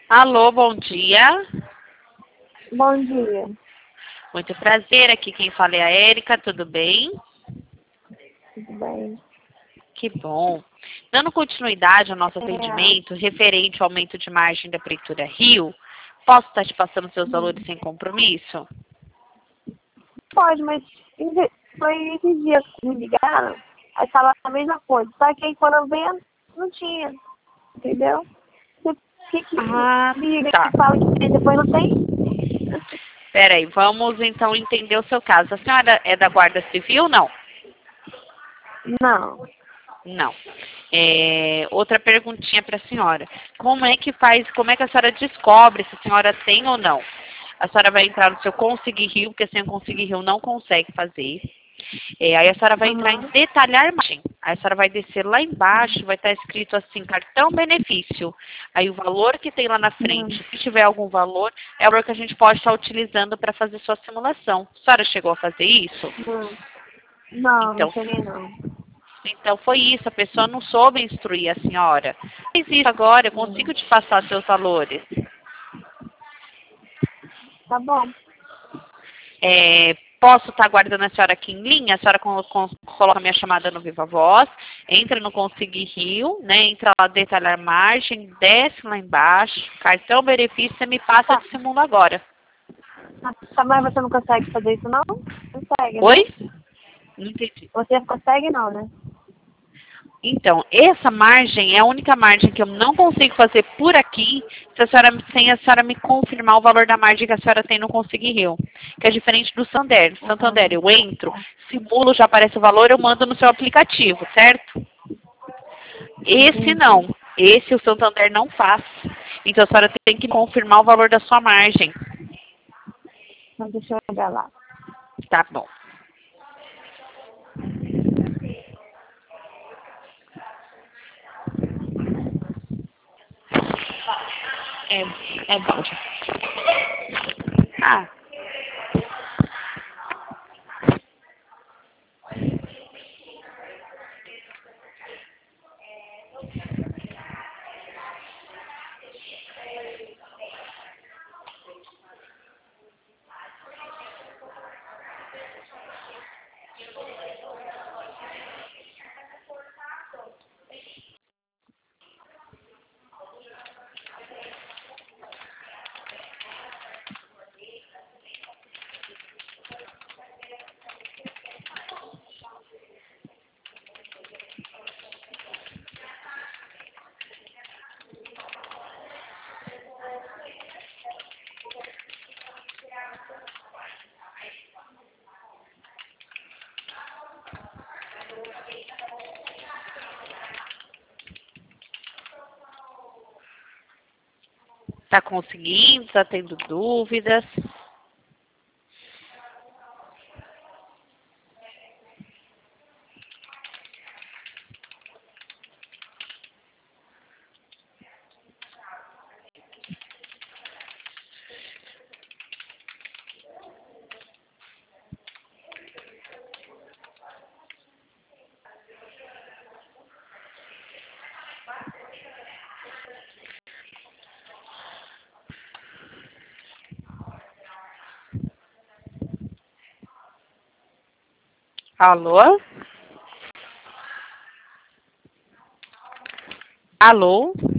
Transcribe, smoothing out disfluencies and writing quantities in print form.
Alô, bom dia. Bom dia. Muito prazer, aqui quem fala é a Érica, tudo bem? Tudo bem? Que bom. Dando continuidade ao nosso É, atendimento referente ao aumento de margem da Prefeitura Rio, posso estar te passando seus valores sem compromisso? pode, mas foi esses dias que me ligaram, aí falaram a mesma coisa. Só que aí quando eu venho, não tinha. Entendeu? Você que Ah, liga tá. e fala que tem, depois não tem? Peraí, vamos então entender o seu caso. A senhora é da Guarda Civil ou não? Não. Não. Outra perguntinha para a senhora. Como é que a senhora descobre se a senhora tem ou não? A senhora vai entrar no seu Conseguir Rio, porque sem o Conseguir Rio não consegue fazer. Aí a senhora vai entrar em Aham. detalhar margem. Aí a senhora vai descer lá embaixo, vai estar escrito assim, cartão benefício. Aí o valor que tem lá na frente, se tiver algum valor, é o valor que a gente pode estar utilizando para fazer sua simulação. A senhora chegou a fazer isso? Não. Não, não Então, cheguei não. então foi isso, a pessoa não soube instruir a senhora. Mas isso agora, eu Hum. consigo te passar seus valores. Tá bom. Posso estar aguardando a senhora aqui em linha? A senhora coloca a minha chamada no Viva Voz, entra no Conseguir Rio, né? Entra lá, detalhar margem, desce lá embaixo, cartão benefício, você me passa Tá. de segundo agora. Tá, mas você não consegue fazer isso não? Consegue, né? Oi? Não entendi. Você consegue não, né? Então, essa margem é a única margem que eu não consigo fazer por aqui sem a senhora me confirmar o valor da margem que a senhora tem no Conseguir Rio. Que é diferente do Santander. Santander, eu entro, simulo, já aparece o valor, eu mando no seu aplicativo, certo? Esse Entendi. não. Esse o Santander não faz. Então a senhora tem que confirmar o valor da sua margem. Então deixa eu olhar lá. Tá bom. É, é bom. Ah, tá conseguindo? Tá tendo dúvidas? Alô? Alô?